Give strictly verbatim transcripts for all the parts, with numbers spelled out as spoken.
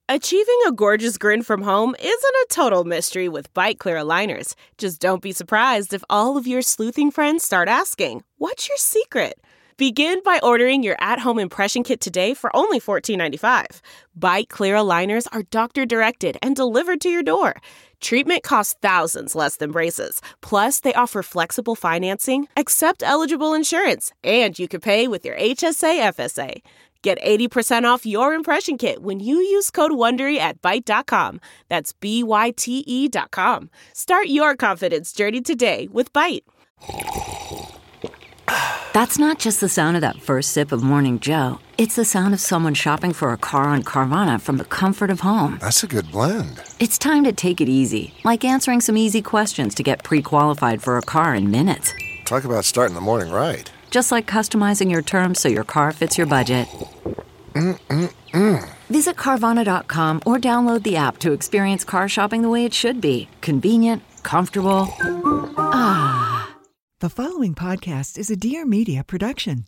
Achieving a gorgeous grin from home isn't a total mystery with Byte Clear aligners. Just don't be surprised if all of your sleuthing friends start asking, "What's your secret?" Begin by ordering your at-home impression kit today for only fourteen ninety-five. Byte Clear aligners are doctor-directed and delivered to your door. Treatment costs thousands less than braces. Plus, they offer flexible financing, accept eligible insurance, and you can pay with your H S A F S A. Get eighty percent off your impression kit when you use code WONDERY at Byte dot com. That's B Y T E dot com. Start your confidence journey today with Byte. That's not just the sound of that first sip of Morning Joe. It's the sound of someone shopping for a car on Carvana from the comfort of home. That's a good blend. It's time to take it easy, like answering some easy questions to get pre-qualified for a car in minutes. Talk about starting the morning right. Just like customizing your terms so your car fits your budget. Mm-mm-mm. Visit Carvana dot com or download the app to experience car shopping the way it should be. Convenient, comfortable. Ah. The following podcast is a Dear Media production.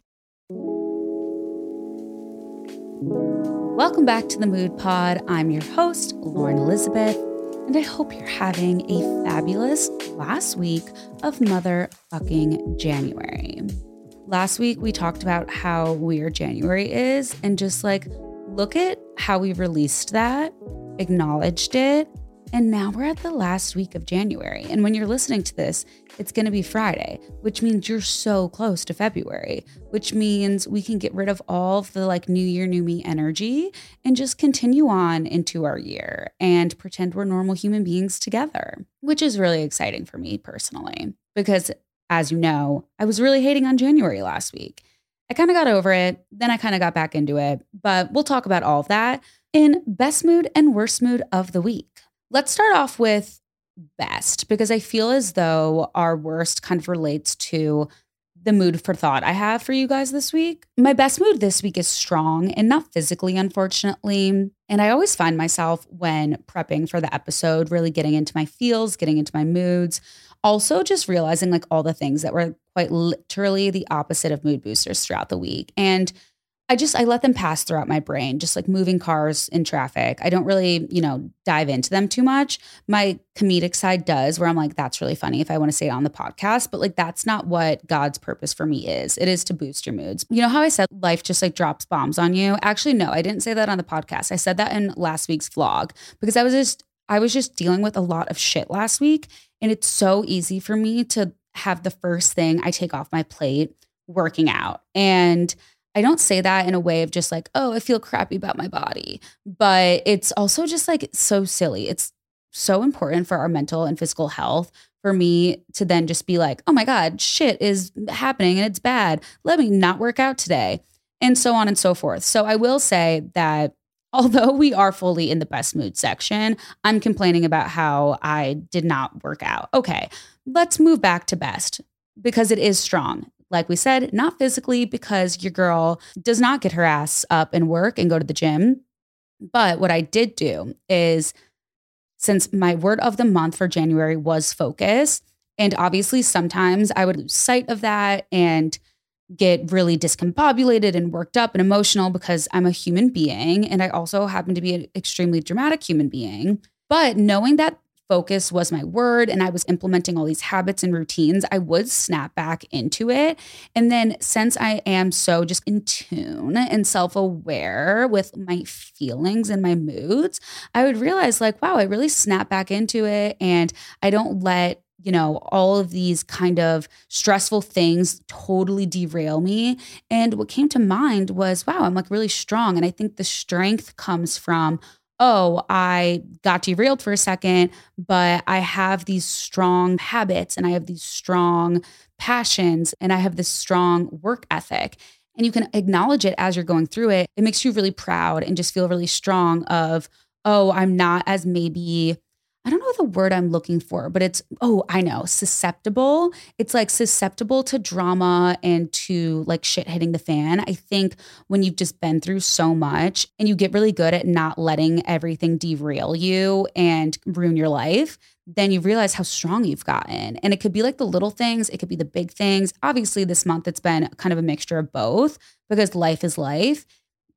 Welcome back to the Mood Pod. I'm your host, Lauren Elizabeth, and I hope you're having a fabulous last week of motherfucking January. Last week, we talked about how weird January is and just like, look at how we released that, acknowledged it, and now we're at the last week of January. And when you're listening to this, it's going to be Friday, which means you're so close to February, which means we can get rid of all of the like new year, new me energy and just continue on into our year and pretend we're normal human beings together, which is really exciting for me personally, because as you know, I was really hating on January last week. I kind of got over it. Then I kind of got back into it, but we'll talk about all of that in best mood and worst mood of the week. Let's start off with best, because I feel as though our worst kind of relates to the mood for thought I have for you guys this week. My best mood this week is strong and not physically, unfortunately. And I always find myself when prepping for the episode, really getting into my feels, getting into my moods. Also just realizing like all the things that were quite literally the opposite of mood boosters throughout the week. And I just, I let them pass throughout my brain, just like moving cars in traffic. I don't really, you know, dive into them too much. My comedic side does, where I'm like, that's really funny if I want to say it on the podcast, but like, that's not what God's purpose for me is. It is to boost your moods. You know how I said life just like drops bombs on you? Actually, no, I didn't say that on the podcast. I said that in last week's vlog because I was just, I was just dealing with a lot of shit last week. And it's so easy for me to have the first thing I take off my plate working out. And I don't say that in a way of just like, oh, I feel crappy about my body, but it's also just like so silly. It's so important for our mental and physical health for me to then just be like, oh my God, shit is happening and it's bad. Let me not work out today, and so on and so forth. So I will say that although we are fully in the best mood section, I'm complaining about how I did not work out. Okay, let's move back to best because it is strong. Like we said, not physically because your girl does not get her ass up and work and go to the gym. But what I did do is, since my word of the month for January was focus, and obviously sometimes I would lose sight of that and get really discombobulated and worked up and emotional because I'm a human being. And I also happen to be an extremely dramatic human being. But knowing that focus was my word and I was implementing all these habits and routines, I would snap back into it. And then since I am so just in tune and self-aware with my feelings and my moods, I would realize like, wow, I really snap back into it. And I don't let, you know, all of these kind of stressful things totally derail me. And what came to mind was, wow, I'm like really strong. And I think the strength comes from, oh, I got derailed for a second, but I have these strong habits and I have these strong passions and I have this strong work ethic. And you can acknowledge it as you're going through it. It makes you really proud and just feel really strong of, oh, I'm not as maybe, I don't know the word I'm looking for, but it's, oh, I know, susceptible. It's like susceptible to drama and to like shit hitting the fan. I think when you've just been through so much and you get really good at not letting everything derail you and ruin your life, then you realize how strong you've gotten. And it could be like the little things, it could be the big things. Obviously this month it's been kind of a mixture of both because life is life.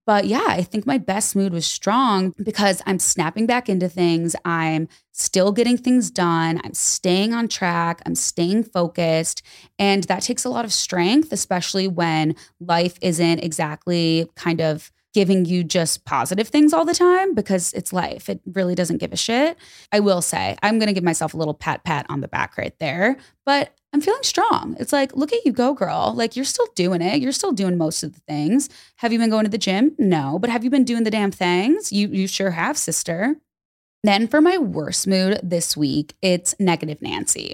But yeah, I think my best mood was strong because I'm snapping back into things. I'm still getting things done. I'm staying on track. I'm staying focused. And that takes a lot of strength, especially when life isn't exactly kind of giving you just positive things all the time, because it's life. It really doesn't give a shit. I will say, I'm going to give myself a little pat pat on the back right there, but I'm feeling strong. It's like, look at you go, girl. Like, you're still doing it. You're still doing most of the things. Have you been going to the gym? No. But have you been doing the damn things? You you sure have, sister. Then for my worst mood this week, it's negative Nancy.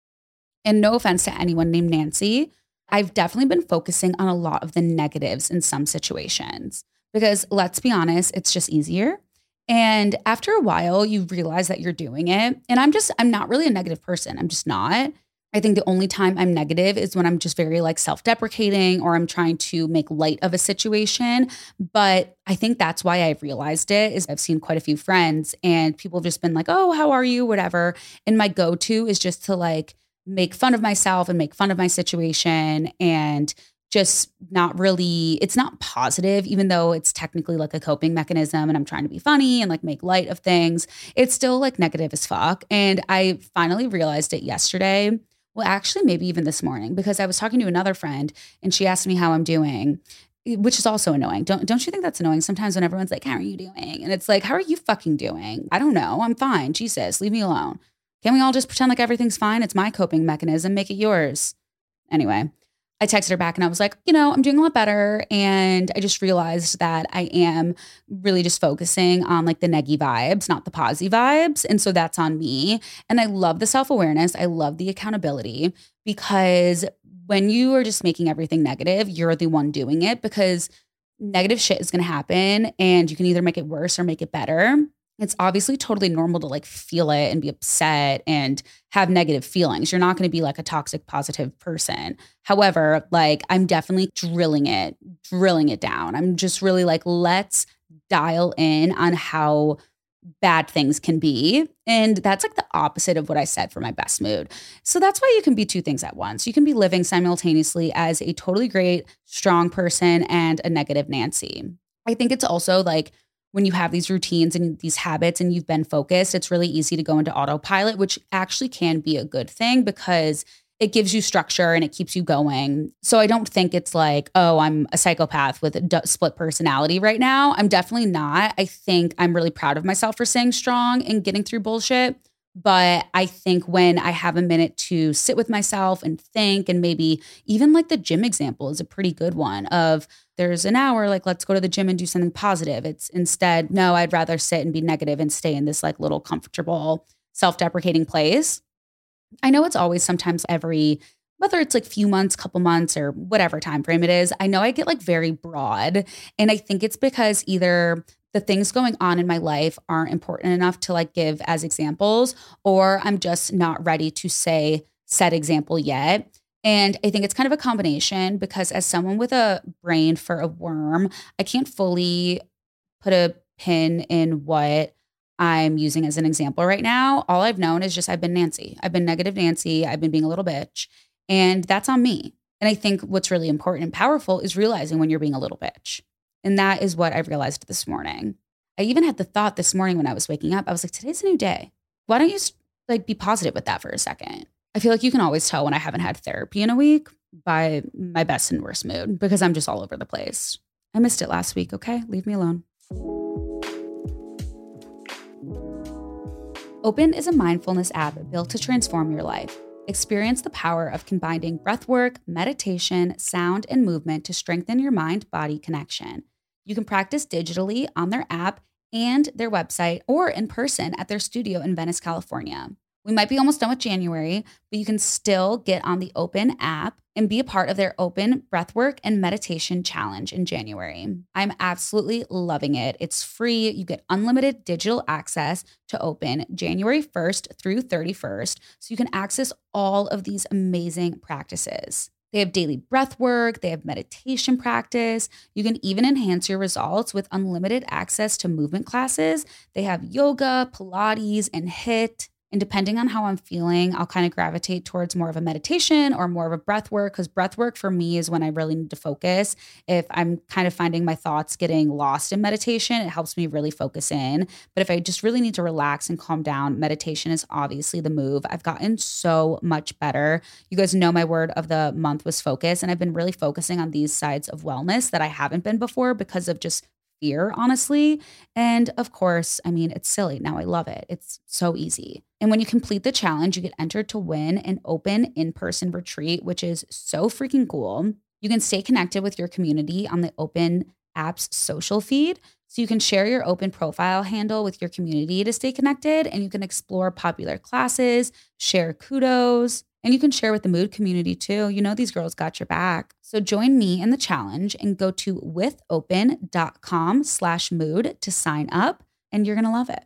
And no offense to anyone named Nancy, I've definitely been focusing on a lot of the negatives in some situations because, let's be honest, it's just easier. And after a while, you realize that you're doing it. And I'm just, I'm not really a negative person. I'm just not. I think the only time I'm negative is when I'm just very like self-deprecating or I'm trying to make light of a situation. But I think that's why I've realized it is I've seen quite a few friends and people have just been like, oh, how are you? Whatever. And my go-to is just to like make fun of myself and make fun of my situation and just not really, it's not positive, even though it's technically like a coping mechanism and I'm trying to be funny and like make light of things. It's still like negative as fuck. And I finally realized it yesterday. Well, actually, maybe even this morning, because I was talking to another friend and she asked me how I'm doing, which is also annoying. Don't don't you think that's annoying sometimes when everyone's like, how are you doing? And it's like, how are you fucking doing? I don't know. I'm fine. Jesus, leave me alone. Can't we all just pretend like everything's fine? It's my coping mechanism. Make it yours. Anyway, I texted her back and I was like, you know, I'm doing a lot better. And I just realized that I am really just focusing on like the neggy vibes, not the posy vibes. And so that's on me. And I love the self-awareness. I love the accountability because when you are just making everything negative, you're the one doing it because negative shit is going to happen and you can either make it worse or make it better. It's obviously totally normal to like feel it and be upset and have negative feelings. You're not going to be like a toxic positive person. However, like I'm definitely drilling it, drilling it down. I'm just really like, let's dial in on how bad things can be. And that's like the opposite of what I said for my best mood. So that's why you can be two things at once. You can be living simultaneously as a totally great, strong person and a negative Nancy. I think it's also like, when you have these routines and these habits and you've been focused, it's really easy to go into autopilot, which actually can be a good thing because it gives you structure and it keeps you going. So I don't think it's like, oh, I'm a psychopath with a d- split personality right now. I'm definitely not. I think I'm really proud of myself for staying strong and getting through bullshit. But I think when I have a minute to sit with myself and think, and maybe even like the gym example is a pretty good one of there's an hour, like, let's go to the gym and do something positive. It's instead, no, I'd rather sit and be negative and stay in this like little comfortable, self-deprecating place. I know it's always sometimes every, whether it's like few months, couple months or whatever time frame it is, I know I get like very broad. And I think it's because either the things going on in my life aren't important enough to like give as examples, or I'm just not ready to say said example yet. And I think it's kind of a combination because as someone with a brain for a worm, I can't fully put a pin in what I'm using as an example right now. All I've known is just I've been Nancy. I've been negative Nancy. I've been being a little bitch. And that's on me. And I think what's really important and powerful is realizing when you're being a little bitch. And that is what I realized this morning. I even had the thought this morning when I was waking up, I was like, today's a new day. Why don't you like be positive with that for a second? I feel like you can always tell when I haven't had therapy in a week by my best and worst mood because I'm just all over the place. I missed it last week, okay? Leave me alone. Open is a mindfulness app built to transform your life. Experience the power of combining breathwork, meditation, sound, and movement to strengthen your mind-body connection. You can practice digitally on their app and their website or in person at their studio in Venice, California. We might be almost done with January, but you can still get on the Open app and be a part of their Open Breathwork and Meditation Challenge in January. I'm absolutely loving it. It's free. You get unlimited digital access to Open January first through thirty-first, so you can access all of these amazing practices. They have daily breath work. They have meditation practice. You can even enhance your results with unlimited access to movement classes. They have yoga, Pilates, and HIIT. And depending on how I'm feeling, I'll kind of gravitate towards more of a meditation or more of a breath work, because breath work for me is when I really need to focus. If I'm kind of finding my thoughts getting lost in meditation, it helps me really focus in. But if I just really need to relax and calm down, meditation is obviously the move. I've gotten so much better. You guys know my word of the month was focus, and I've been really focusing on these sides of wellness that I haven't been before because of just fear, honestly. And of course, I mean, it's silly. Now I love it. It's so easy. And when you complete the challenge, you get entered to win an open in-person retreat, which is so freaking cool. You can stay connected with your community on the Open app's social feed. So you can share your Open profile handle with your community to stay connected, and you can explore popular classes, share kudos, and you can share with the Mood community too. You know, these girls got your back. So join me in the challenge and go to withopen.com slash mood to sign up, and you're going to love it.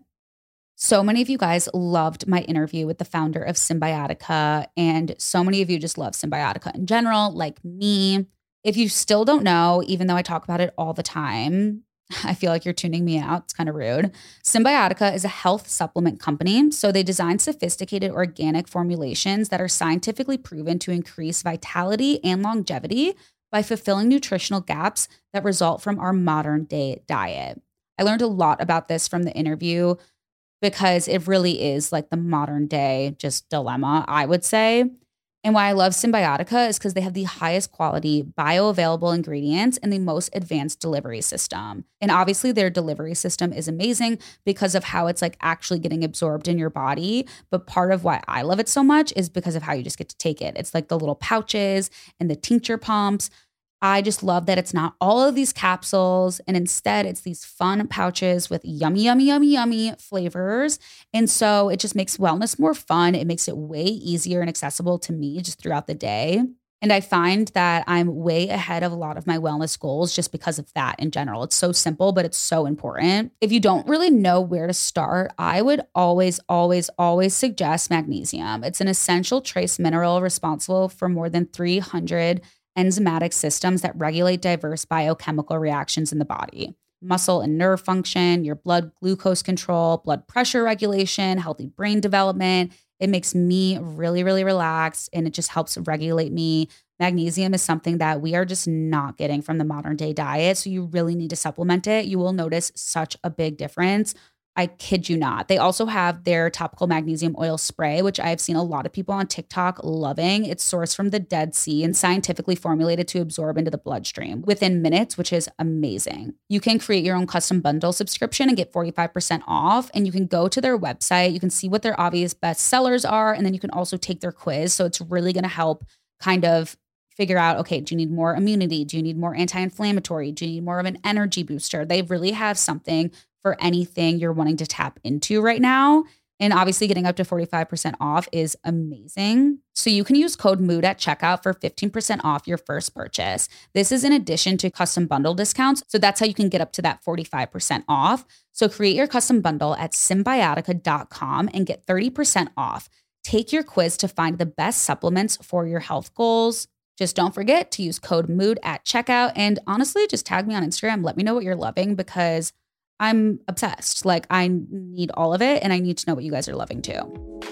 So many of you guys loved my interview with the founder of Cymbiotika, and so many of you just love Cymbiotika in general, like me. If you still don't know, even though I talk about it all the time, I feel like you're tuning me out. It's kind of rude. Cymbiotika is a health supplement company. So they design sophisticated organic formulations that are scientifically proven to increase vitality and longevity by fulfilling nutritional gaps that result from our modern day diet. I learned a lot about this from the interview because it really is like the modern day just dilemma, I would say. And why I love Cymbiotika is because they have the highest quality bioavailable ingredients and the most advanced delivery system. And obviously their delivery system is amazing because of how it's like actually getting absorbed in your body. But part of why I love it so much is because of how you just get to take it. It's like the little pouches and the tincture pumps. I just love that it's not all of these capsules, and instead it's these fun pouches with yummy, yummy, yummy, yummy flavors. And so it just makes wellness more fun. It makes it way easier and accessible to me just throughout the day. And I find that I'm way ahead of a lot of my wellness goals just because of that in general. It's so simple, but it's so important. If you don't really know where to start, I would always, always, always suggest magnesium. It's an essential trace mineral responsible for more than three hundred enzymatic systems that regulate diverse biochemical reactions in the body. Muscle and nerve function, your blood glucose control, blood pressure regulation, healthy brain development. It makes me really, really relaxed, and it just helps regulate me. Magnesium is something that we are just not getting from the modern day diet, so you really need to supplement it. You will notice such a big difference. I kid you not. They also have their topical magnesium oil spray, which I've seen a lot of people on TikTok loving. It's sourced from the Dead Sea and scientifically formulated to absorb into the bloodstream within minutes, which is amazing. You can create your own custom bundle subscription and get forty-five percent off. And you can go to their website. You can see what their obvious best sellers are. And then you can also take their quiz. So it's really going to help kind of figure out, okay, do you need more immunity? Do you need more anti-inflammatory? Do you need more of an energy booster? They really have something for anything you're wanting to tap into right now. And obviously getting up to forty-five percent off is amazing. So you can use code MOOD at checkout for fifteen percent off your first purchase. This is in addition to custom bundle discounts. So that's how you can get up to that forty-five percent off. So create your custom bundle at cymbiotika dot com and get thirty percent off. Take your quiz to find the best supplements for your health goals. Just don't forget to use code MOOD at checkout. And honestly, just tag me on Instagram. Let me know what you're loving because I'm obsessed. Like, I need all of it, and I need to know what you guys are loving too.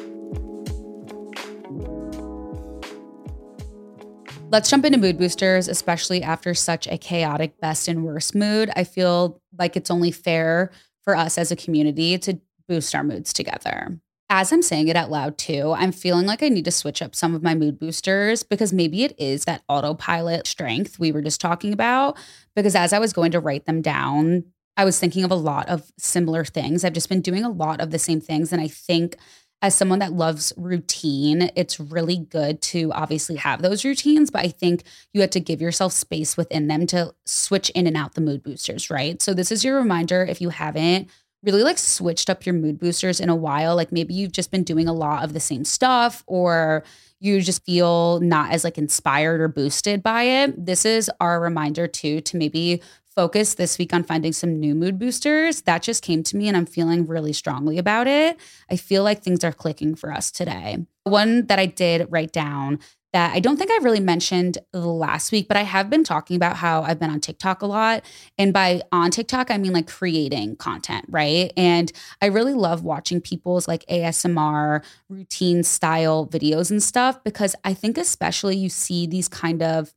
Let's jump into mood boosters, especially after such a chaotic best and worst mood. I feel like it's only fair for us as a community to boost our moods together. As I'm saying it out loud too, I'm feeling like I need to switch up some of my mood boosters because maybe it is that autopilot strength we were just talking about. Because as I was going to write them down, I was thinking of a lot of similar things. I've just been doing a lot of the same things. And I think as someone that loves routine, it's really good to obviously have those routines, but I think you have to give yourself space within them to switch in and out the mood boosters, right? So this is your reminder if you haven't really like switched up your mood boosters in a while, like maybe you've just been doing a lot of the same stuff or you just feel not as like inspired or boosted by it. This is our reminder too, to maybe focus this week on finding some new mood boosters. That just came to me and I'm feeling really strongly about it. I feel like things are clicking for us today. One that I did write down that I don't think I really mentioned last week, but I have been talking about how I've been on TikTok a lot. And by on TikTok, I mean like creating content, right? And I really love watching people's like A S M R routine style videos and stuff, because I think especially you see these kind of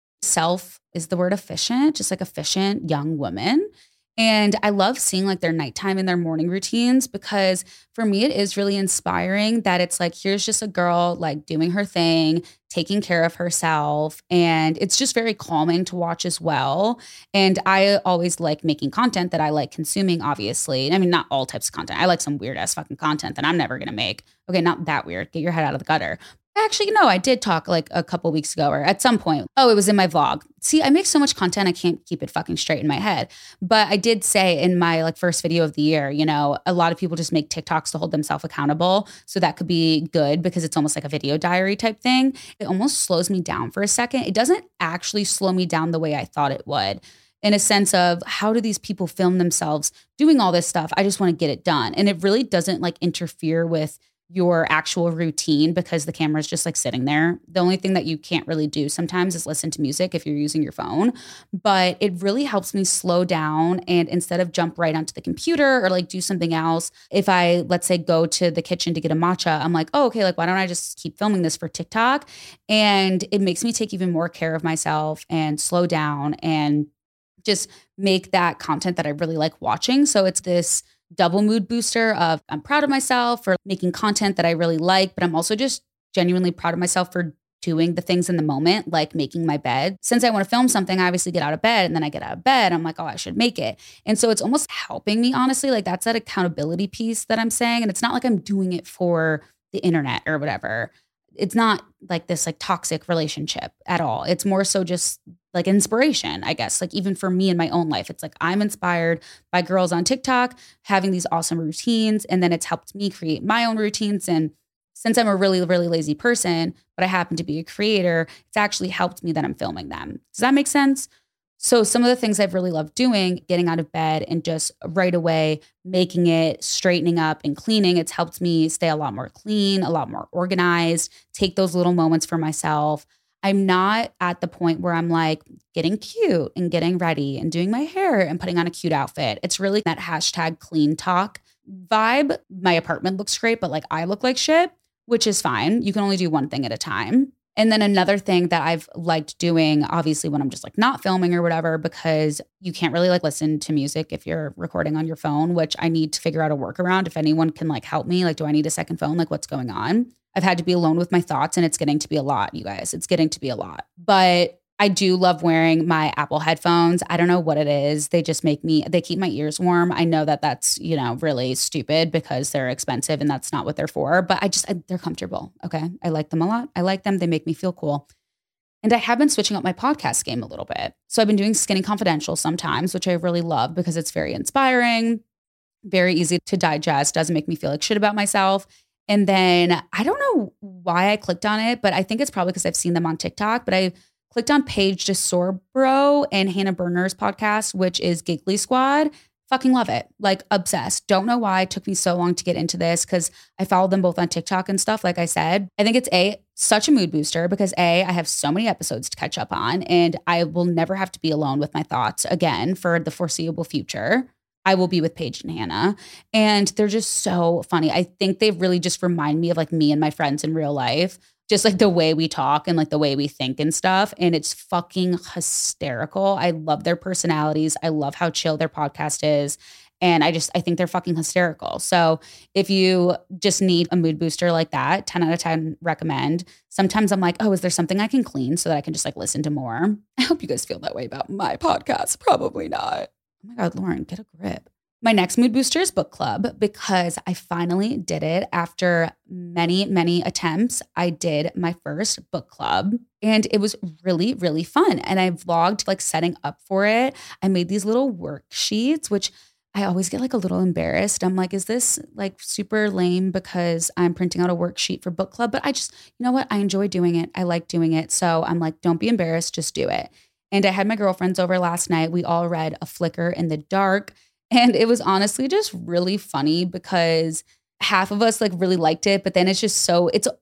self is the word efficient, just like efficient young women. And I love seeing like their nighttime and their morning routines, because for me, it is really inspiring that it's like, here's just a girl like doing her thing, taking care of herself. And it's just very calming to watch as well. And I always like making content that I like consuming, obviously. I mean, not all types of content. I like some weird ass fucking content that I'm never going to make. Okay, not that weird. Get your head out of the gutter. Actually, no, I did talk like a couple weeks ago or at some point. Oh, it was in my vlog. See, I make so much content, I can't keep it fucking straight in my head. But I did say in my like first video of the year, you know, a lot of people just make TikToks to hold themselves accountable. So that could be good because it's almost like a video diary type thing. It almost slows me down for a second. It doesn't actually slow me down the way I thought it would, in a sense of how do these people film themselves doing all this stuff? I just want to get it done. And it really doesn't like interfere with your actual routine because the camera is just like sitting there. The only thing that you can't really do sometimes is listen to music if you're using your phone, but it really helps me slow down. And instead of jump right onto the computer or like do something else, if I, let's say, go to the kitchen to get a matcha, I'm like, oh, okay, like why don't I just keep filming this for TikTok? And it makes me take even more care of myself and slow down and just make that content that I really like watching. So it's this double mood booster of I'm proud of myself for making content that I really like, but I'm also just genuinely proud of myself for doing the things in the moment, like making my bed. Since I want to film something, I obviously get out of bed, and then I get out of bed, I'm like, oh, I should make it. And so it's almost helping me, honestly. Like that's that accountability piece that I'm saying. And it's not like I'm doing it for the internet or whatever. It's not like this like toxic relationship at all. It's more so just like inspiration, I guess. Like even for me in my own life, it's like I'm inspired by girls on TikTok having these awesome routines. And then it's helped me create my own routines. And since I'm a really, really lazy person, but I happen to be a creator, it's actually helped me that I'm filming them. Does that make sense? So some of the things I've really loved doing, getting out of bed and just right away making it, straightening up and cleaning, it's helped me stay a lot more clean, a lot more organized, take those little moments for myself. I'm not at the point where I'm like getting cute and getting ready and doing my hair and putting on a cute outfit. It's really that hashtag clean talk vibe. My apartment looks great, but like I look like shit, which is fine. You can only do one thing at a time. And then another thing that I've liked doing, obviously when I'm just like not filming or whatever, because you can't really like listen to music if you're recording on your phone, which I need to figure out a workaround. If anyone can like help me, like, do I need a second phone? Like what's going on? I've had to be alone with my thoughts, and it's getting to be a lot, you guys. It's getting to be a lot. But I do love wearing my Apple headphones. I don't know what it is. They just make me, they keep my ears warm. I know that that's, you know, really stupid because they're expensive and that's not what they're for. But I just, I, they're comfortable. Okay. I like them a lot. I like them. They make me feel cool. And I have been switching up my podcast game a little bit. So I've been doing Skinny Confidential sometimes, which I really love because it's very inspiring, very easy to digest, doesn't make me feel like shit about myself. And then I don't know why I clicked on it, but I think it's probably because I've seen them on TikTok. But I clicked on Paige DeSorbro and Hannah Berner's podcast, which is Giggly Squad. Fucking love it. Like obsessed. Don't know why it took me so long to get into this because I followed them both on TikTok and stuff. Like I said, I think it's a such a mood booster because A, I have so many episodes to catch up on and I will never have to be alone with my thoughts again for the foreseeable future. I will be with Paige and Hannah. And they're just so funny. I think they really just remind me of like me and my friends in real life, just like the way we talk and like the way we think and stuff. And it's fucking hysterical. I love their personalities. I love how chill their podcast is. And I just, I think they're fucking hysterical. So if you just need a mood booster like that, ten out of ten recommend. Sometimes I'm like, oh, is there something I can clean so that I can just like listen to more? I hope you guys feel that way about my podcast. Probably not. Oh my God, Lauren, get a grip. My next mood booster is book club because I finally did it after many, many attempts. I did my first book club and it was really, really fun. And I vlogged like setting up for it. I made these little worksheets, which I always get like a little embarrassed. I'm like, is this like super lame because I'm printing out a worksheet for book club? But I just, you know what? I enjoy doing it. I like doing it. So I'm like, don't be embarrassed. Just do it. And I had my girlfriends over last night. We all read A Flicker in the Dark. And it was honestly just really funny because half of us like really liked it. But then it's just so, it's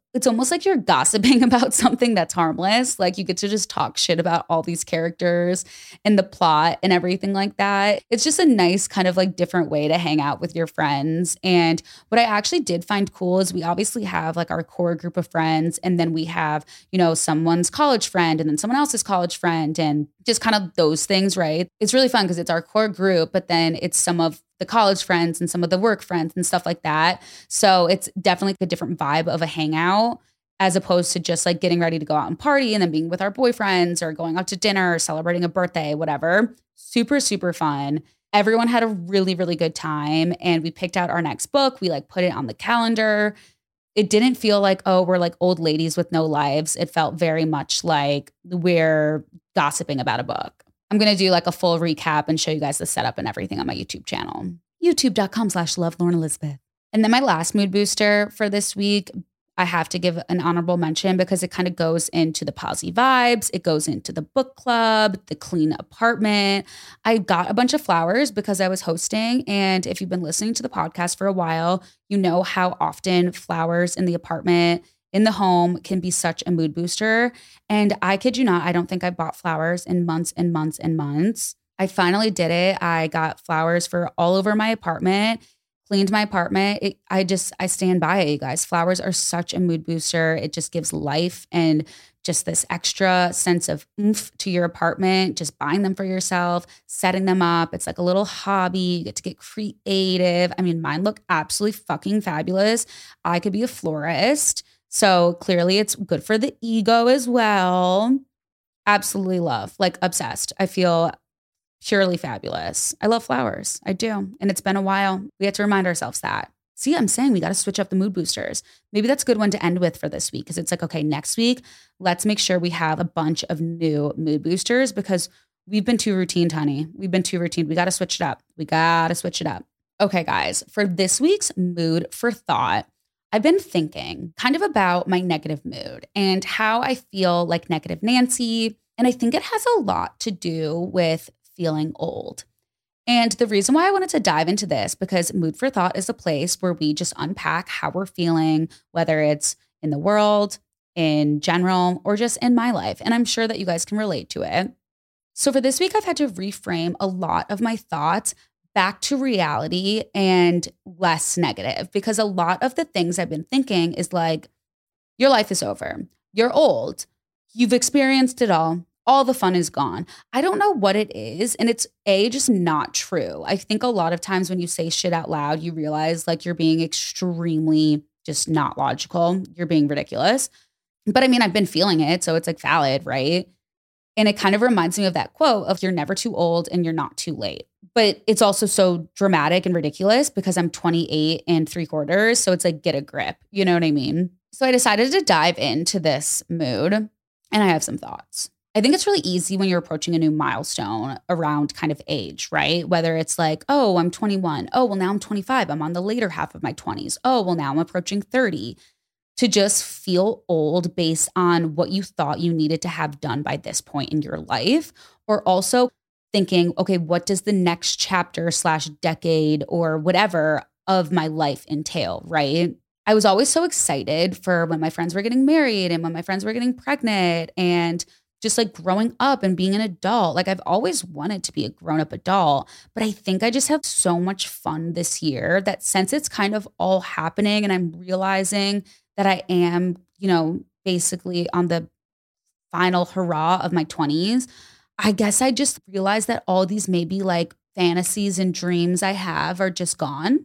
it's almost like you're gossiping about something that's harmless. Like you get to just talk shit about all these characters and the plot and everything like that. It's just a nice kind of like different way to hang out with your friends. And what I actually did find cool is we obviously have like our core group of friends, and then we have, you know, someone's college friend and then someone else's college friend, and just kind of those things, right? It's really fun because it's our core group, but then it's some of the college friends and some of the work friends and stuff like that. So it's definitely a different vibe of a hangout as opposed to just like getting ready to go out and party and then being with our boyfriends or going out to dinner or celebrating a birthday, whatever. Super, super fun. Everyone had a really, really good time. And we picked out our next book. We like put it on the calendar. It didn't feel like, oh, we're like old ladies with no lives. It felt very much like we're gossiping about a book. I'm going to do like a full recap and show you guys the setup and everything on my YouTube channel. YouTube.com slash love Lauren Elizabeth. And then my last mood booster for this week, I have to give an honorable mention because it kind of goes into the posy vibes. It goes into the book club, the clean apartment. I got a bunch of flowers because I was hosting. And if you've been listening to the podcast for a while, you know how often flowers in the apartment, in the home, can be such a mood booster. And I kid you not, I don't think I bought flowers in months and months and months. I finally did it. I got flowers for all over my apartment, cleaned my apartment. It, I just, I stand by it, you guys. Flowers are such a mood booster. It just gives life and just this extra sense of oomph to your apartment, just buying them for yourself, setting them up. It's like a little hobby. You get to get creative. I mean, mine look absolutely fucking fabulous. I could be a florist. So clearly it's good for the ego as well. Absolutely love, like obsessed. I feel purely fabulous. I love flowers. I do. And it's been a while. We have to remind ourselves that. See, I'm saying we got to switch up the mood boosters. Maybe that's a good one to end with for this week because it's like, okay, next week, let's make sure we have a bunch of new mood boosters because we've been too routine, honey. We've been too routine. We got to switch it up. We got to switch it up. Okay, guys, for this week's mood for thought, I've been thinking kind of about my negative mood and how I feel like negative Nancy. And I think it has a lot to do with feeling old. And the reason why I wanted to dive into this, because Mood for Thought is a place where we just unpack how we're feeling, whether it's in the world, in general, or just in my life. And I'm sure that you guys can relate to it. So for this week, I've had to reframe a lot of my thoughts back to reality and less negative, because a lot of the things I've been thinking is like, your life is over. You're old. You've experienced it all. All the fun is gone. I don't know what it is. And it's A, just not true. I think a lot of times when you say shit out loud, you realize like you're being extremely just not logical. You're being ridiculous. But I mean, I've been feeling it. So it's like valid, right? And it kind of reminds me of that quote of you're never too old and you're not too late. But it's also so dramatic and ridiculous because I'm twenty-eight and three quarters. So it's like, get a grip. You know what I mean? So I decided to dive into this mood and I have some thoughts. I think it's really easy when you're approaching a new milestone around kind of age, right? Whether it's like, oh, I'm twenty-one. Oh, well, now I'm twenty-five. I'm on the later half of my twenties. Oh, well, now I'm approaching thirty. To just feel old based on what you thought you needed to have done by this point in your life, or also thinking, okay, what does the next chapter slash decade or whatever of my life entail, right? I was always so excited for when my friends were getting married and when my friends were getting pregnant and just like growing up and being an adult. Like I've always wanted to be a grown-up adult, but I think I just have so much fun this year that since it's kind of all happening and I'm realizing that I am, you know, basically on the final hurrah of my twenties, I guess I just realized that all these maybe like fantasies and dreams I have are just gone.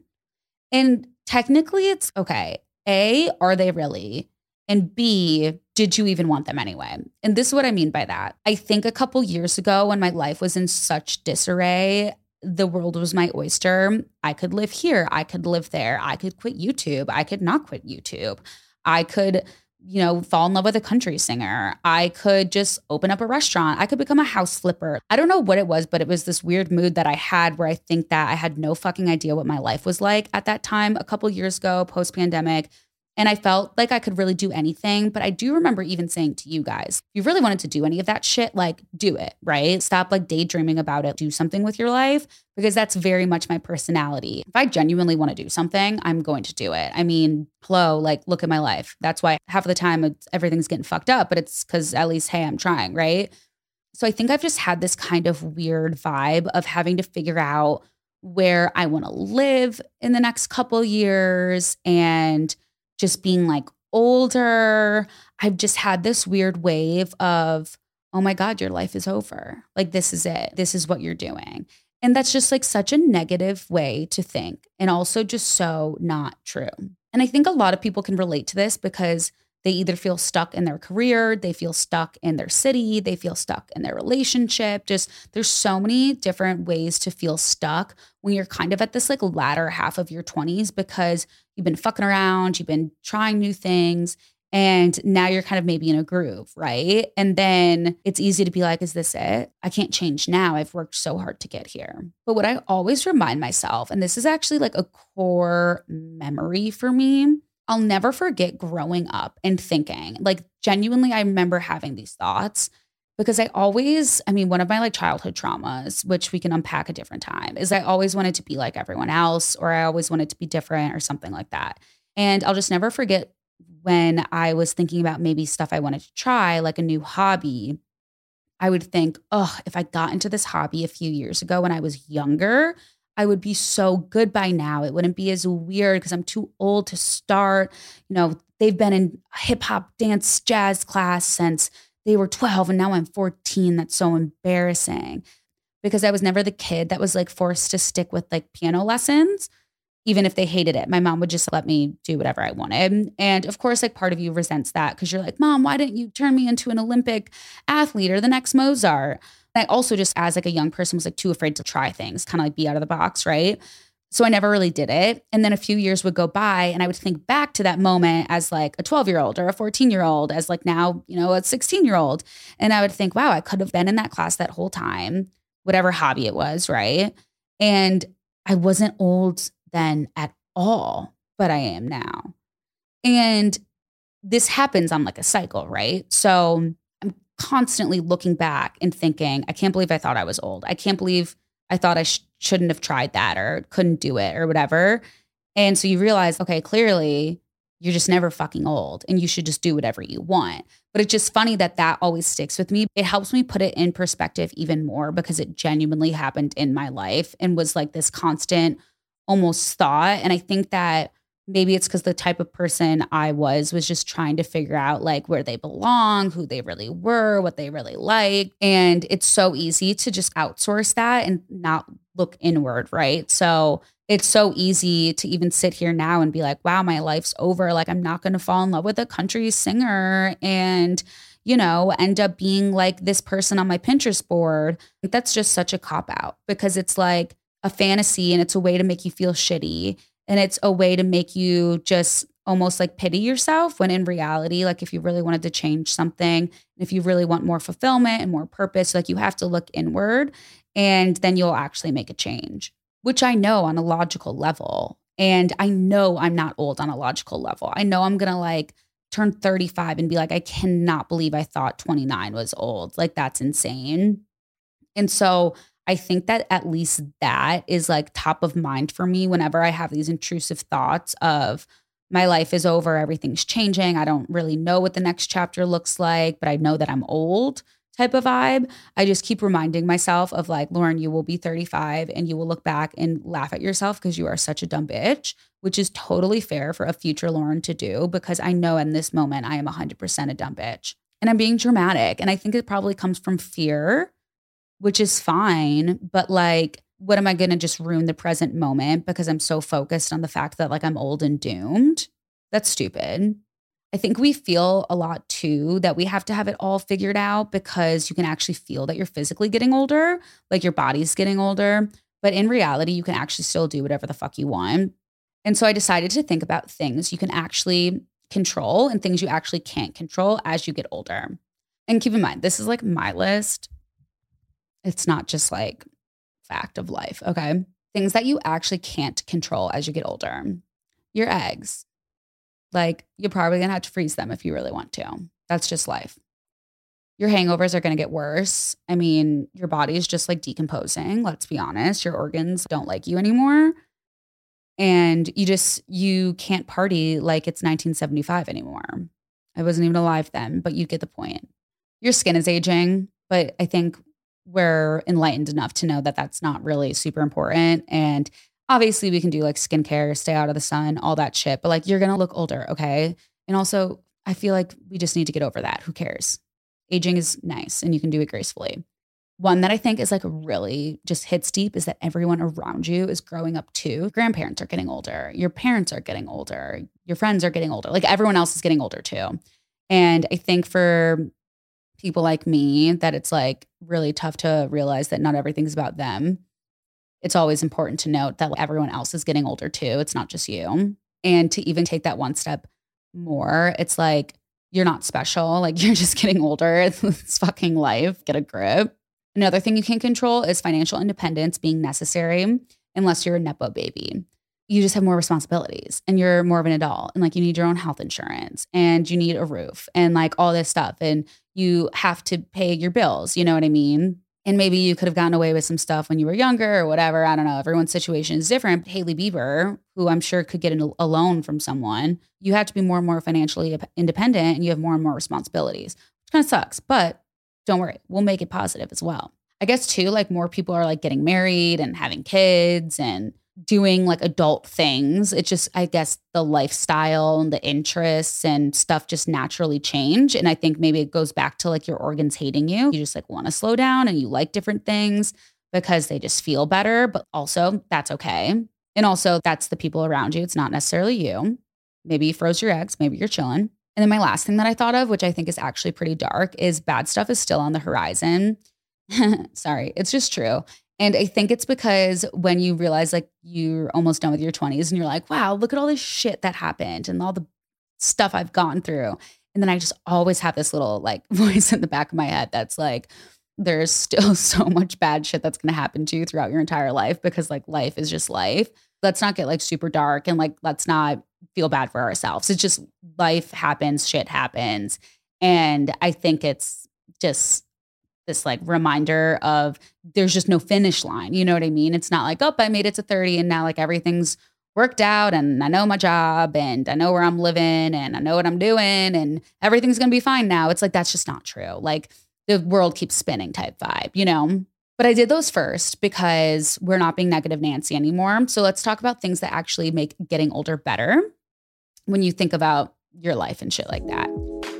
And technically it's okay. A, are they really? And B, did you even want them anyway? And this is what I mean by that. I think a couple years ago when my life was in such disarray, the world was my oyster. I could live here. I could live there. I could quit YouTube. I could not quit YouTube. I could, you know, fall in love with a country singer. I could just open up a restaurant. I could become a house flipper. I don't know what it was, but it was this weird mood that I had where I think that I had no fucking idea what my life was like at that time a couple years ago, post-pandemic. And I felt like I could really do anything. But I do remember even saying to you guys, if you really wanted to do any of that shit, like do it, right? Stop like daydreaming about it. Do something with your life, because that's very much my personality. If I genuinely want to do something, I'm going to do it. I mean, hello, like look at my life. That's why half of the time it's, everything's getting fucked up, but it's because at least, hey, I'm trying, right? So I think I've just had this kind of weird vibe of having to figure out where I want to live in the next couple years and just being like older. I've just had this weird wave of, oh my God, your life is over. Like, this is it. This is what you're doing. And that's just like such a negative way to think, and also just so not true. And I think a lot of people can relate to this because they either feel stuck in their career, they feel stuck in their city, they feel stuck in their relationship. Just there's so many different ways to feel stuck when you're kind of at this like latter half of your twenties, because you've been fucking around, you've been trying new things, and now you're kind of maybe in a groove, right? And then it's easy to be like, is this it? I can't change now. I've worked so hard to get here. But what I always remind myself, and this is actually like a core memory for me, I'll never forget growing up and thinking, like genuinely, I remember having these thoughts because I always, I mean, one of my like childhood traumas, which we can unpack a different time, is I always wanted to be like everyone else, or I always wanted to be different or something like that. And I'll just never forget when I was thinking about maybe stuff I wanted to try, like a new hobby. I would think, oh, if I got into this hobby a few years ago when I was younger, I would be so good by now. It wouldn't be as weird because I'm too old to start. You know, they've been in hip hop, dance, jazz class since they were twelve, and now I'm fourteen. That's so embarrassing, because I was never the kid that was like forced to stick with like piano lessons, even if they hated it. My mom would just let me do whatever I wanted. And of course, like part of you resents that because you're like, Mom, why didn't you turn me into an Olympic athlete or the next Mozart? I also just as like a young person was like too afraid to try things, kind of like be out of the box, right? So I never really did it. And then a few years would go by and I would think back to that moment as like a twelve year old or a fourteen year old, as like now, you know, a sixteen year old. And I would think, wow, I could have been in that class that whole time, whatever hobby it was, right? And I wasn't old then at all, but I am now. And this happens on like a cycle, right? So constantly looking back and thinking, I can't believe I thought I was old. I can't believe I thought I sh- shouldn't have tried that or couldn't do it or whatever. And so you realize, okay, clearly you're just never fucking old and you should just do whatever you want. But it's just funny that that always sticks with me. It helps me put it in perspective even more because it genuinely happened in my life and was like this constant almost thought. And I think that maybe it's because the type of person I was was just trying to figure out like where they belong, who they really were, what they really like. And it's so easy to just outsource that and not look inward, right? So it's so easy to even sit here now and be like, wow, my life's over. Like I'm not going to fall in love with a country singer and, you know, end up being like this person on my Pinterest board. That's just such a cop out because it's like a fantasy and it's a way to make you feel shitty. And it's a way to make you just almost like pity yourself when in reality, like if you really wanted to change something, if you really want more fulfillment and more purpose, like you have to look inward and then you'll actually make a change, which I know on a logical level. And I know I'm not old on a logical level. I know I'm going to like turn thirty-five and be like, I cannot believe I thought twenty-nine was old. Like that's insane. And so I think that at least that is like top of mind for me whenever I have these intrusive thoughts of my life is over, everything's changing. I don't really know what the next chapter looks like, but I know that I'm old type of vibe. I just keep reminding myself of like, Lauren, you will be thirty-five and you will look back and laugh at yourself because you are such a dumb bitch, which is totally fair for a future Lauren to do because I know in this moment I am one hundred percent a dumb bitch. And I'm being dramatic. And I think it probably comes from fear, which is fine. But like, what am I going to just ruin the present moment because I'm so focused on the fact that like I'm old and doomed? That's stupid. I think we feel a lot too that we have to have it all figured out because you can actually feel that you're physically getting older, like your body's getting older. But in reality, you can actually still do whatever the fuck you want. And so I decided to think about things you can actually control and things you actually can't control as you get older. And keep in mind, this is like my list. It's not just like fact of life, okay? Things that you actually can't control as you get older. Your eggs. Like, you're probably going to have to freeze them if you really want to. That's just life. Your hangovers are going to get worse. I mean, your body is just like decomposing. Let's be honest. Your organs don't like you anymore. And you just, you can't party like it's nineteen seventy-five anymore. I wasn't even alive then, but you get the point. Your skin is aging, but I think we're enlightened enough to know that that's not really super important. And obviously we can do like skincare, stay out of the sun, all that shit, but like, you're going to look older. Okay. And also I feel like we just need to get over that. Who cares? Aging is nice and you can do it gracefully. One that I think is like really just hits deep is that everyone around you is growing up too. Grandparents are getting older. Your parents are getting older. Your friends are getting older. Like, everyone else is getting older too. And I think for people like me that it's like really tough to realize that not everything's about them. It's always important to note that everyone else is getting older too. It's not just you. And to even take that one step more, it's like, you're not special. Like, you're just getting older. It's fucking life. Get a grip. Another thing you can't control is financial independence being necessary unless you're a Nepo baby. You just have more responsibilities and you're more of an adult, and like, you need your own health insurance and you need a roof and like all this stuff, and you have to pay your bills. You know what I mean? And maybe you could have gotten away with some stuff when you were younger or whatever. I don't know. Everyone's situation is different. Hailey Bieber, who I'm sure could get a loan from someone, you have to be more and more financially independent and you have more and more responsibilities, which kind of sucks, but don't worry. We'll make it positive as well. I guess too, like, more people are like getting married and having kids and doing like adult things. It's just, I guess the lifestyle and the interests and stuff just naturally change. And I think maybe it goes back to like your organs hating you. You just like want to slow down and you like different things because they just feel better, but also that's okay. And also that's the people around you. It's not necessarily you. Maybe you froze your eggs. Maybe you're chilling. And then my last thing that I thought of, which I think is actually pretty dark, is bad stuff is still on the horizon. Sorry, it's just true. And I think it's because when you realize like you're almost done with your twenties and you're like, wow, look at all this shit that happened and all the stuff I've gone through. And then I just always have this little like voice in the back of my head that's like, there's still so much bad shit that's going to happen to you throughout your entire life, because like life is just life. Let's not get like super dark and like, let's not feel bad for ourselves. It's just life happens, shit happens. And I think it's just this like reminder of there's just no finish line. You know what I mean? It's not like, oh, I made it to thirty and now like everything's worked out and I know my job and I know where I'm living and I know what I'm doing and everything's going to be fine now. It's like, that's just not true. Like, the world keeps spinning type vibe, you know? But I did those first because we're not being negative Nancy anymore. So let's talk about things that actually make getting older better when you think about your life and shit like that.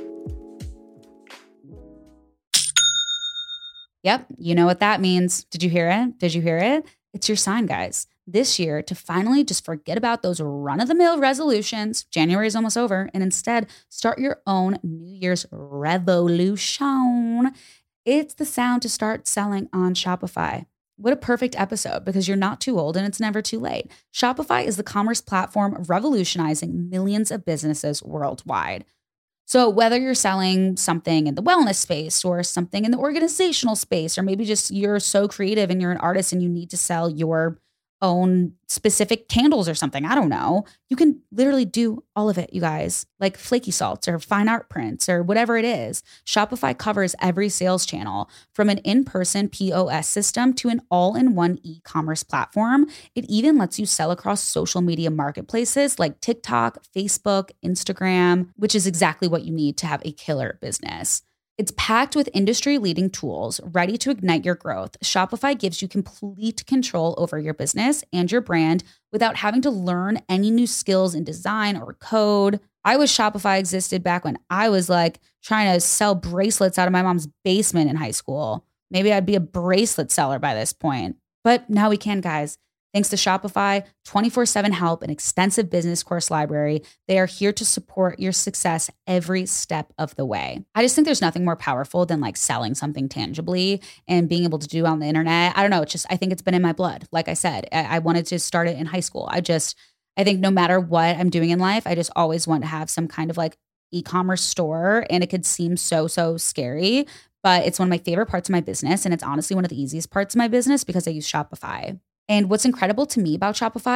Yep, you know what that means. Did you hear it? Did you hear it? It's your sign, guys. This year to finally just forget about those run-of-the-mill resolutions. January is almost over, and instead start your own New Year's revolution. It's the sound to start selling on Shopify. What a perfect episode, because you're not too old and it's never too late. Shopify is the commerce platform revolutionizing millions of businesses worldwide. So whether you're selling something in the wellness space or something in the organizational space, or maybe just you're so creative and you're an artist and you need to sell your own specific candles or something, I don't know. You can literally do all of it, you guys, like flaky salts or fine art prints or whatever it is. Shopify covers every sales channel, from an in-person P O S system to an all-in-one e-commerce platform. It even lets you sell across social media marketplaces like TikTok, Facebook, Instagram, which is exactly what you need to have a killer business. It's packed with industry-leading tools ready to ignite your growth. Shopify gives you complete control over your business and your brand without having to learn any new skills in design or code. I wish Shopify existed back when I was like trying to sell bracelets out of my mom's basement in high school. Maybe I'd be a bracelet seller by this point. But now we can, guys. Thanks to Shopify, twenty-four seven help, and extensive business course library, they are here to support your success every step of the way. I just think there's nothing more powerful than like selling something tangibly and being able to do on the internet. I don't know. It's just, I think it's been in my blood. Like I said, I, I wanted to start it in high school. I just, I think no matter what I'm doing in life, I just always want to have some kind of like e-commerce store. And it could seem so, so scary, but it's one of my favorite parts of my business. And it's honestly one of the easiest parts of my business because I use Shopify. And what's incredible to me about Shopify is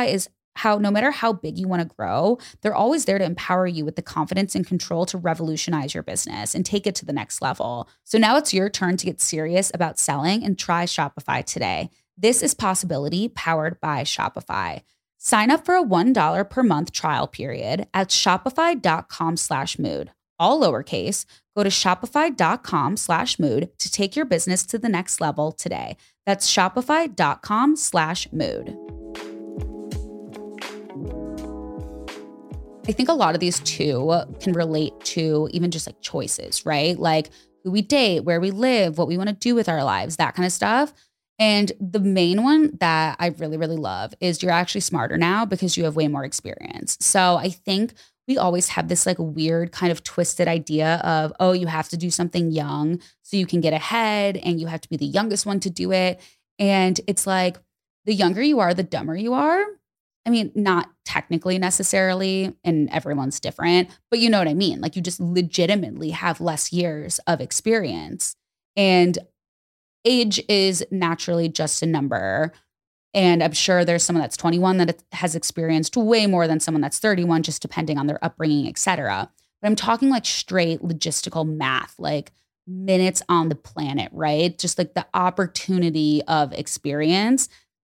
how no matter how big you want to grow, they're always there to empower you with the confidence and control to revolutionize your business and take it to the next level. So now it's your turn to get serious about selling and try Shopify today. This is Possibility powered by Shopify. Sign up for a one dollar per month trial period at shopify.com slash mood. All lowercase. Go to shopify.com slash mood to take your business to the next level today. That's shopify.com slash mood. I think a lot of these too can relate to even just like choices, right? Like who we date, where we live, what we want to do with our lives, that kind of stuff. And the main one that I really, really love is you're actually smarter now because you have way more experience. So I think we always have this like weird kind of twisted idea of, oh, you have to do something young so you can get ahead and you have to be the youngest one to do it. And it's like the younger you are, the dumber you are. I mean, not technically necessarily, and everyone's different, but you know what I mean? Like you just legitimately have less years of experience. And age is naturally just a number. And I'm sure there's someone that's twenty-one that has experienced way more than someone that's thirty-one, just depending on their upbringing, et cetera. But I'm talking like straight logistical math, like minutes on the planet, right? Just like the opportunity of experience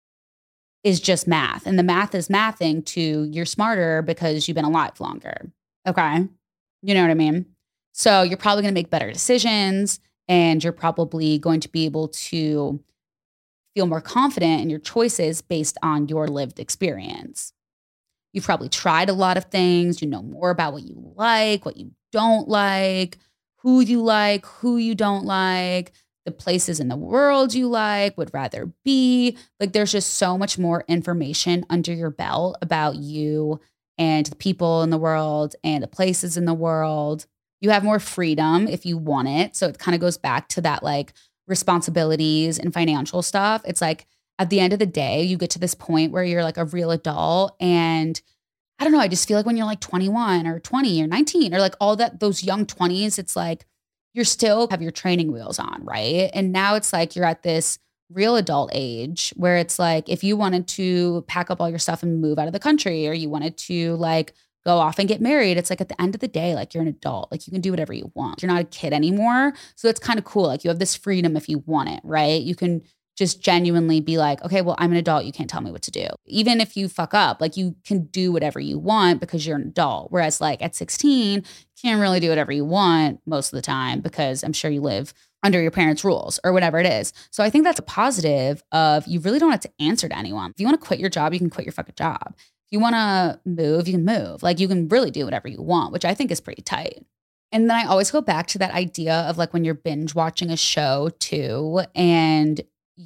is just math. And the math is mathing to you're smarter because you've been alive longer. Okay. You know what I mean? So you're probably going to make better decisions and you're probably going to be able to feel more confident in your choices based on your lived experience. You've probably tried a lot of things. You know more about what you like, what you don't like, who you like, who you don't like, the places in the world you like, would rather be. Like there's just so much more information under your belt about you and the people in the world and the places in the world. You have more freedom if you want it. So it kind of goes back to that like responsibilities and financial stuff. It's like at the end of the day, you get to this point where you're like a real adult. And I don't know, I just feel like when you're like twenty-one or twenty or nineteen or like all that, those young twenties, it's like, you're still have your training wheels on, right? And now it's like you're at this real adult age where it's like if you wanted to pack up all your stuff and move out of the country or you wanted to like go off and get married, it's like at the end of the day, like you're an adult, like you can do whatever you want. You're not a kid anymore. So it's kind of cool. Like you have this freedom if you want it, right? You can just genuinely be like, okay, well, I'm an adult. You can't tell me what to do. Even if you fuck up, like you can do whatever you want because you're an adult. Whereas like at sixteen, you can't really do whatever you want most of the time because I'm sure you live under your parents' rules or whatever it is. So I think that's a positive of you really don't have to answer to anyone. If you want to quit your job, you can quit your fucking job. If you want to move, you can move. Like you can really do whatever you want, which I think is pretty tight. And then I always go back to that idea of like when you're binge watching a show too, and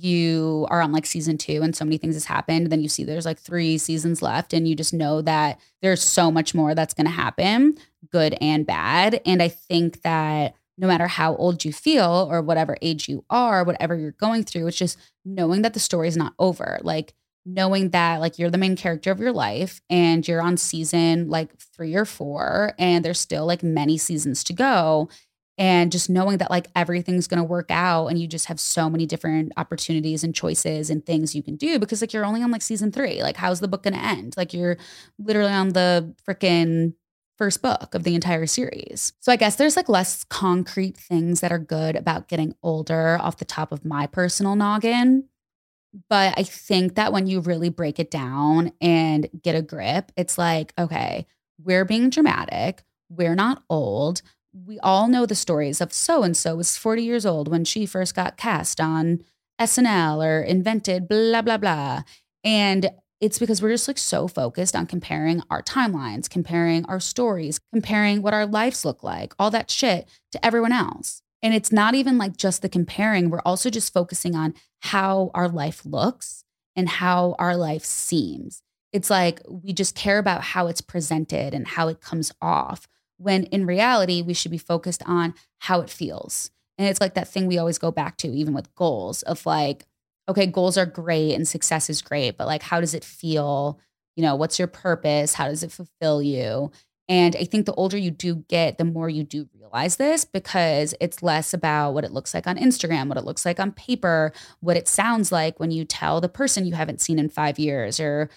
you are on like season two and so many things has happened. Then you see there's like three seasons left and you just know that there's so much more that's going to happen, good and bad. And I think that no matter how old you feel or whatever age you are, whatever you're going through, it's just knowing that the story is not over. Like knowing that like you're the main character of your life and you're on season like three or four and there's still like many seasons to go. And just knowing that like everything's going to work out and you just have so many different opportunities and choices and things you can do because like you're only on like season three. Like how's the book going to end? Like you're literally on the freaking first book of the entire series. So I guess there's like less concrete things that are good about getting older off the top of my personal noggin. But I think that when you really break it down and get a grip, it's like, okay, we're being dramatic. We're not old. We all know the stories of so-and-so was forty years old when she first got cast on S N L or invented blah, blah, blah. And it's because we're just like so focused on comparing our timelines, comparing our stories, comparing what our lives look like, all that shit to everyone else. And it's not even like just the comparing. We're also just focusing on how our life looks and how our life seems. It's like we just care about how it's presented and how it comes off, when in reality, we should be focused on how it feels. And it's like that thing we always go back to, even with goals, of like, okay, goals are great and success is great, but like, how does it feel? You know, what's your purpose? How does it fulfill you? And I think the older you do get, the more you do realize this, because it's less about what it looks like on Instagram, what it looks like on paper, what it sounds like when you tell the person you haven't seen in five years or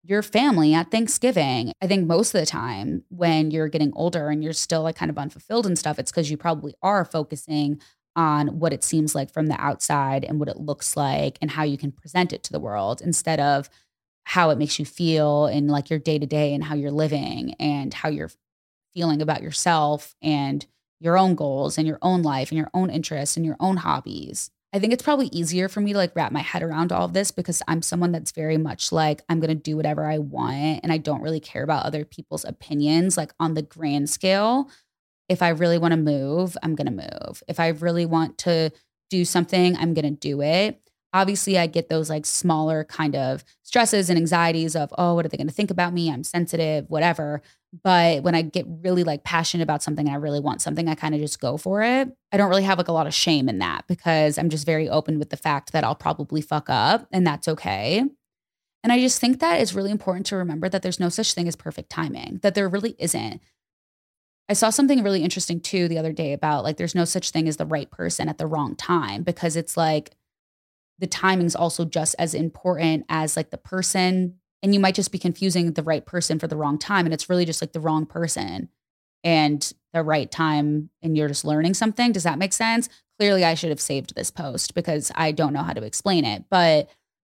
your family at Thanksgiving. I think most of the time when you're getting older and you're still like kind of unfulfilled and stuff, it's because you probably are focusing on what it seems like from the outside and what it looks like and how you can present it to the world instead of how it makes you feel in like your day to day and how you're living and how you're feeling about yourself and your own goals and your own life and your own interests and your own hobbies. I think it's probably easier for me to like wrap my head around all of this because I'm someone that's very much like, I'm going to do whatever I want and I don't really care about other people's opinions, like on the grand scale. If I really want to move, I'm going to move. If I really want to do something, I'm going to do it. Obviously, I get those like smaller kind of stresses and anxieties of, oh, what are they going to think about me? I'm sensitive, whatever. But when I get really like passionate about something and I really want something, I kind of just go for it. I don't really have like a lot of shame in that because I'm just very open with the fact that I'll probably fuck up and that's okay. And I just think that it's really important to remember that there's no such thing as perfect timing, that there really isn't. I saw something really interesting too the other day about like there's no such thing as the right person at the wrong time because it's like the timing's also just as important as like the person. And you might just be confusing the right person for the wrong time. And it's really just like the wrong person and the right time. And you're just learning something. Does that make sense? Clearly, I should have saved this post because I don't know how to explain it. But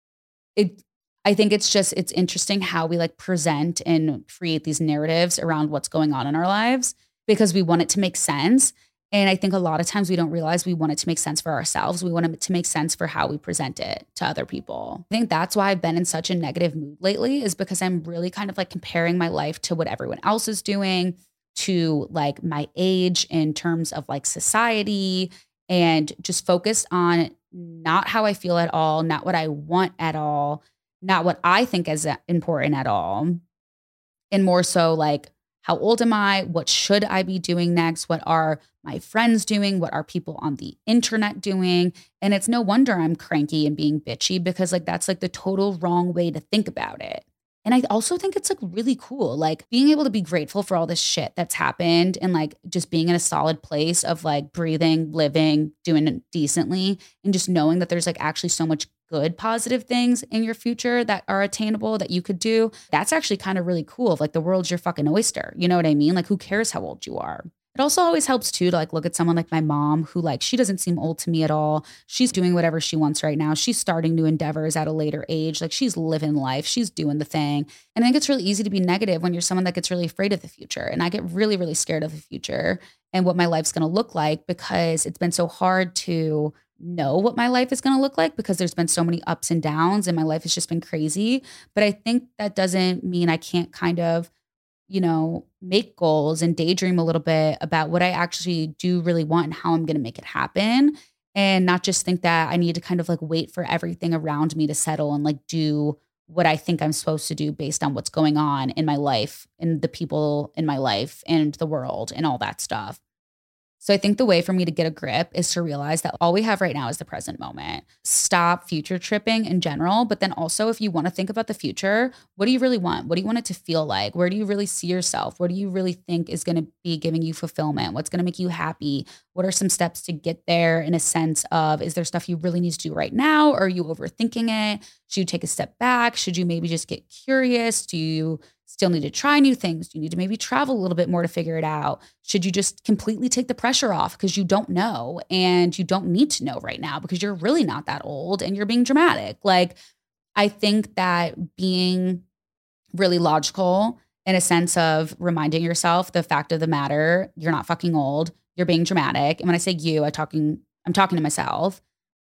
it, I think it's just, it's interesting how we like present and create these narratives around what's going on in our lives because we want it to make sense. And I think a lot of times we don't realize we want it to make sense for ourselves. We want it to make sense for how we present it to other people. I think that's why I've been in such a negative mood lately is because I'm really kind of like comparing my life to what everyone else is doing, to like my age in terms of like society, and just focused on not how I feel at all, not what I want at all, not what I think is important at all. And more so like, how old am I? What should I be doing next? What are my friends doing? What are people on the internet doing? And it's no wonder I'm cranky and being bitchy because like that's like the total wrong way to think about it. And I also think it's like really cool, like being able to be grateful for all this shit that's happened and like just being in a solid place of like breathing, living, doing it decently, and just knowing that there's like actually so much good positive things in your future that are attainable that you could do. That's actually kind of really cool. Of like the world's your fucking oyster. You know what I mean? Like who cares how old you are? It also always helps too to like look at someone like my mom who like, she doesn't seem old to me at all. She's doing whatever she wants right now. She's starting new endeavors at a later age. Like she's living life. She's doing the thing. And I think it's really easy to be negative when you're someone that gets really afraid of the future. And I get really, really scared of the future and what my life's going to look like because it's been so hard to know what my life is going to look like because there's been so many ups and downs and my life has just been crazy. But I think that doesn't mean I can't kind of, you know, make goals and daydream a little bit about what I actually do really want and how I'm going to make it happen. And not just think that I need to kind of like wait for everything around me to settle and like do what I think I'm supposed to do based on what's going on in my life and the people in my life and the world and all that stuff. So I think the way for me to get a grip is to realize that all we have right now is the present moment. Stop future tripping in general. But then also if you want to think about the future, what do you really want? What do you want it to feel like? Where do you really see yourself? What do you really think is going to be giving you fulfillment? What's going to make you happy? What are some steps to get there in a sense of, is there stuff you really need to do right now? Or are you overthinking it? Should you take a step back? Should you maybe just get curious? Do you still need to try new things? Do you need to maybe travel a little bit more to figure it out? Should you just completely take the pressure off because you don't know and you don't need to know right now because you're really not that old and you're being dramatic? Like, I think that being really logical in a sense of reminding yourself the fact of the matter, you're not fucking old, you're being dramatic. And when I say you, I'm talking, I'm talking to myself.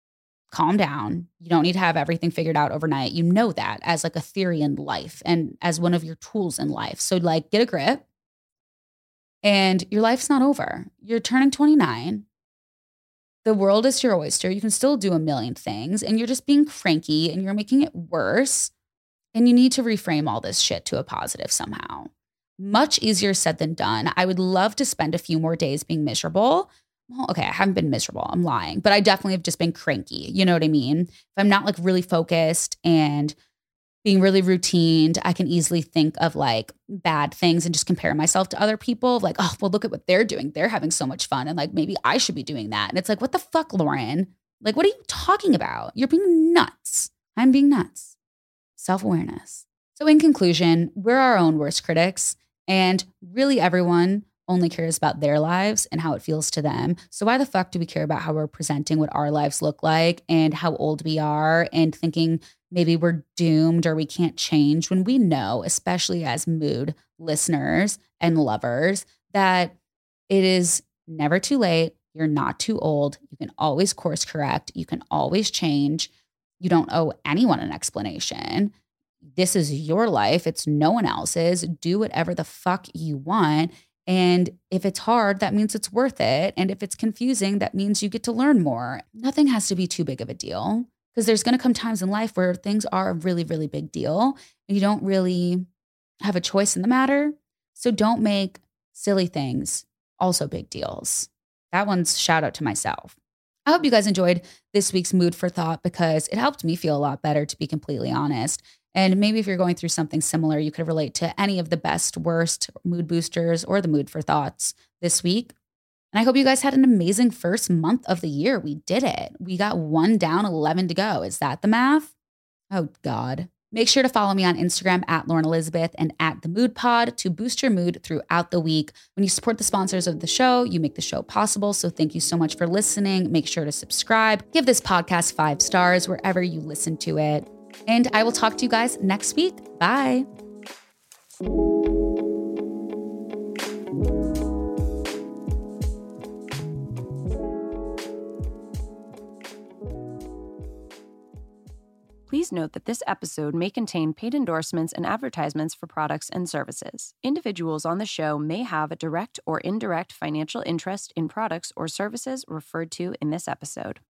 Calm down. You don't need to have everything figured out overnight. You know that as like a theory in life and as one of your tools in life. So like get a grip and your life's not over. You're turning twenty-nine. The world is your oyster. You can still do a million things and you're just being cranky and you're making it worse. And you need to reframe all this shit to a positive somehow. Much easier said than done. I would love to spend a few more days being miserable. Well, okay, I haven't been miserable. I'm lying. But I definitely have just been cranky. You know what I mean? If I'm not like really focused and being really routined, I can easily think of like bad things and just compare myself to other people. Like, oh, well, look at what they're doing. They're having so much fun. And like, maybe I should be doing that. And it's like, what the fuck, Lauren? Like, what are you talking about? You're being nuts. I'm being nuts. Self-awareness. So in conclusion, we're our own worst critics, and really everyone only cares about their lives and how it feels to them. So why the fuck do we care about how we're presenting what our lives look like and how old we are and thinking maybe we're doomed or we can't change, when we know, especially as mood listeners and lovers, that it is never too late. You're not too old. You can always course correct. You can always change. You don't owe anyone an explanation. This is your life. It's no one else's. Do whatever the fuck you want. And if it's hard, that means it's worth it. And if it's confusing, that means you get to learn more. Nothing has to be too big of a deal, because there's going to come times in life where things are a really, really big deal and you don't really have a choice in the matter. So don't make silly things also big deals. That one's shout out to myself. I hope you guys enjoyed this week's Mood for Thought, because it helped me feel a lot better, to be completely honest. And maybe if you're going through something similar, you could relate to any of the best, worst mood boosters or the Mood for Thoughts this week. And I hope you guys had an amazing first month of the year. We did it. We got one down, eleven to go. Is that the math? Oh, God. Make sure to follow me on Instagram at Lauren Elizabeth and at The Mood Pod to boost your mood throughout the week. When you support the sponsors of the show, you make the show possible. So thank you so much for listening. Make sure to subscribe. Give this podcast five stars wherever you listen to it. And I will talk to you guys next week. Bye. Please note that this episode may contain paid endorsements and advertisements for products and services. Individuals on the show may have a direct or indirect financial interest in products or services referred to in this episode.